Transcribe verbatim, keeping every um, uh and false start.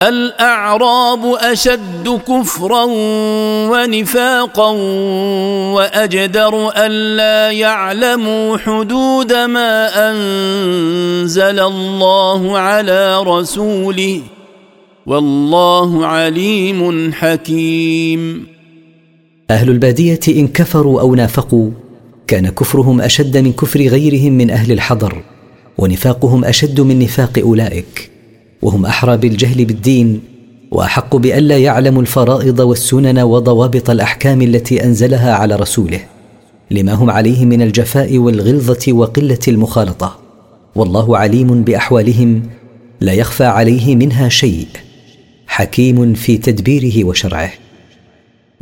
الأعراب أشد كفرا ونفاقا وأجدر ألا يعلموا حدود ما أنزل الله على رسوله والله عليم حكيم. أهل البادية إن كفروا أو نافقوا كان كفرهم أشد من كفر غيرهم من أهل الحضر، ونفاقهم أشد من نفاق أولئك، وهم أحرى بالجهل بالدين وأحق بألا يعلموا الفرائض والسنن وضوابط الأحكام التي أنزلها على رسوله، لما هم عليه من الجفاء والغلظة وقلة المخالطة، والله عليم بأحوالهم لا يخفى عليه منها شيء، حكيم في تدبيره وشرعه.